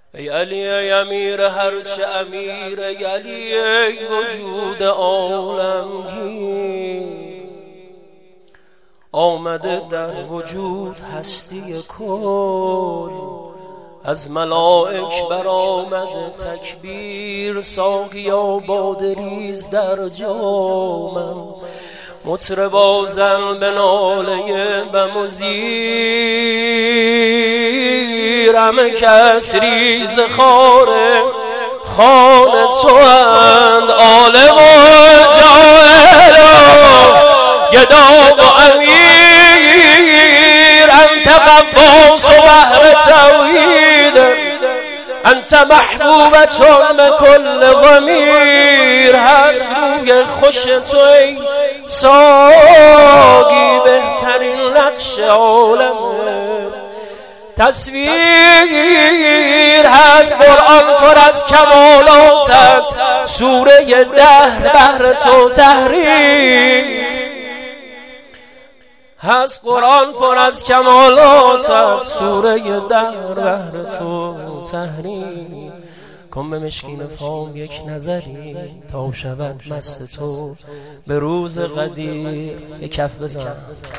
ای علی ای امیر هرچه امیر، ای علی ای وجود عالمگیر. آمده در وجود هستی کل، از ملائک برآمده تکبیر. ساقیا باده ریز در جامم، مطربا زن به ناله بم و زیر. همه کس ریز خاره خان تو اند، عالم و جاهل و گدا و امیر. انت قواس و بحر توحید، انت محبوبتون به کل ضمیر. هست روی خوش تو ای ساقی، بهترین نقش عالمه تصویر. هست قرآن پر از کمالاتت، سوره دهر بهر تو تحریر. هست قرآن پر از کمالاتت، سوره دهر بهر تو تحریر. کن به مشکین فام یک نظری، تا شود مست تو به روز قدیر. یک کف بزن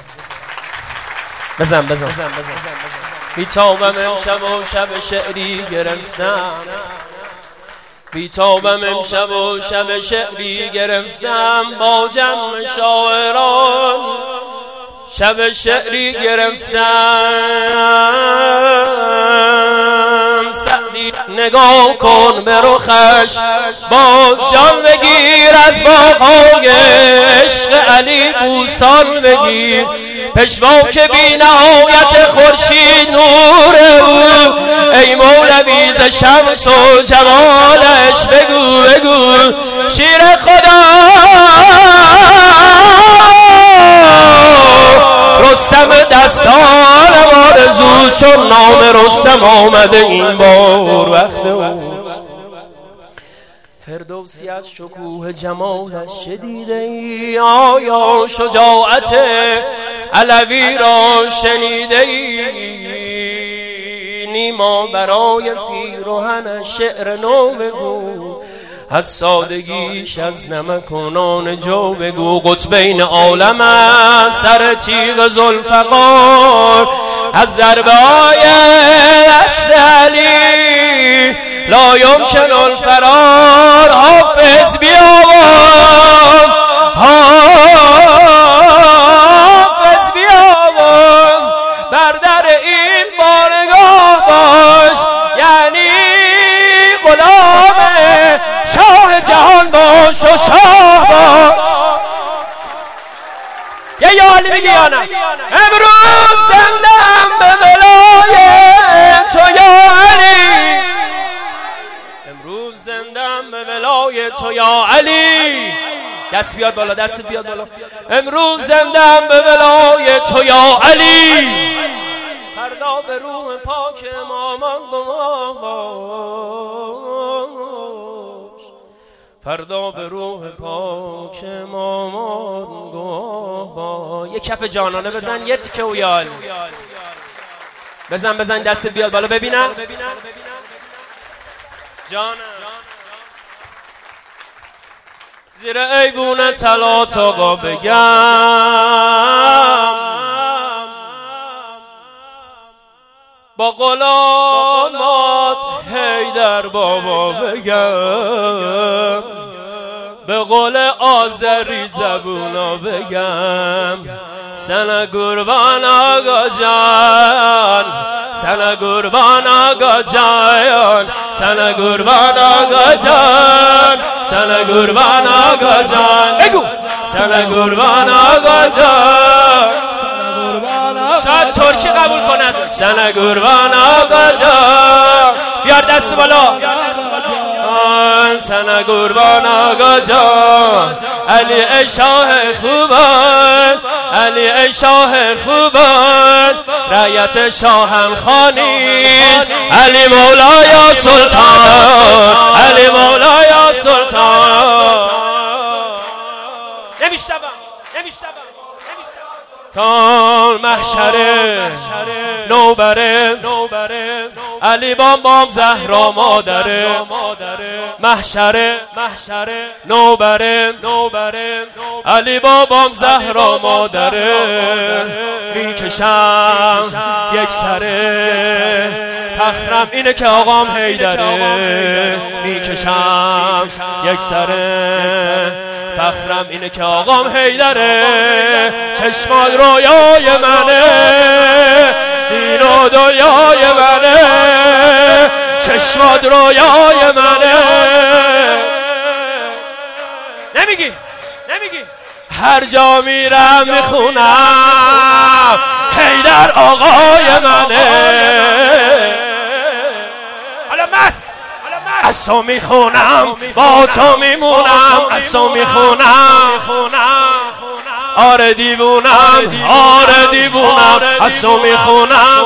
بزن بزن. بیتابم امشب و شب شعری گرفتم، بیتابم امشب و شب شعری گرفتم. با جمع شاعران شب شعری گرفتم. سعدی نگاه کن به رخش، باز جان بگیر از باغ‌های عشق علی بوسان بگیر. پشوا که بی نهایت خورشید نور او، ای مولوی ز شمس و جمالش بگو بگو. شیر خدا رستم دستان آرزو، چون نام رستم آمده این بار وقت اوست. فردوسی از شکوه جمالش شدیده ای، آیا شجاعت علوی را شنیده ای؟ نیما برای پیرهن شعر نو بگو، از سادگیش از نمک و نان جو بگو. قطبین عالم از سر تیغ ذوالفقار، از ضربه های دست علی لا یمکن الفرار. حافظ بیاوان حافظ بیاوان، بر در این بارگاه باش، یعنی غلام شاه جهان باش و شاه باش. یه یا علی بگی یا نه؟ امروز زندم به ولای تو یا علی، امروز زندم به ولای تو یا علی. دست بیاد بالا، دست بیاد بالا. امروز زندم به ولای تو یا علی، فردا به روح پاک امامان گواه باش، فردا به روح پاک امامان گواه باش. یک کف جانانه بزن، یه تیکه و یال بزن بزن. دست بیاد بالا ببینم جانم. زیر ایوون طلا تا بگم، با غلامات حیدر بابا بگم، به قول آذری زبونا بگم. سنه قربان آقا جان، سنه قربان آقا جان، سنه قربان آقا جان، سنه قربان آقا جان. بگو سنه قربان آقا جان. شاید ترکی قبول کند. سنه قربان آقا جان. بیار دست بالا. سنه قربان آقا جان. علی ای شاه خوبان، علی ای شاه خوبان، رعیت شاهم خوانید. علی مولای سلطان، علی مولای سلطان. نمیشتبم تا محشر نوبره علی بابام زهرا مادره محشره نوبره علی بابام زهرا مادره میکشم یک سره فخرم اینه که آقام حیدره میکشم یک سره فخرم اینه که آقام حیدره چشمات رویای منه دین و دنیای منه چشمات رویای منه نمیگی هر جا میرم میخونم حیدر آقای منه حالا مست از تو میخونم با تو میمونم از تو میخونم آره دیوونم از تو میخونم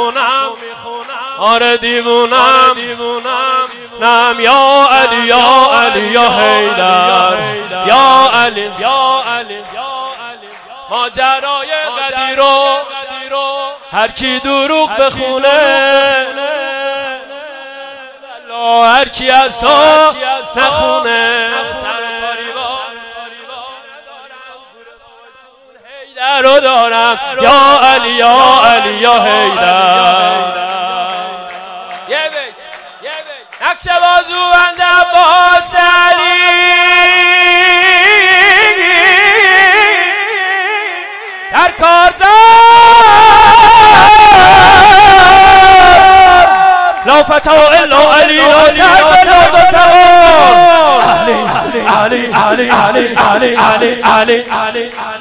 آره دیوونم نم یا علی یا حیدر یا علی ماجرای قدیر رو هر کی دروغ بخونه هر کی از تو نخونه حیدر رو دارم یا علی یا حیدر یه بیت نقش بازو بند عباس علی در کارزار لا فتا الا علی علی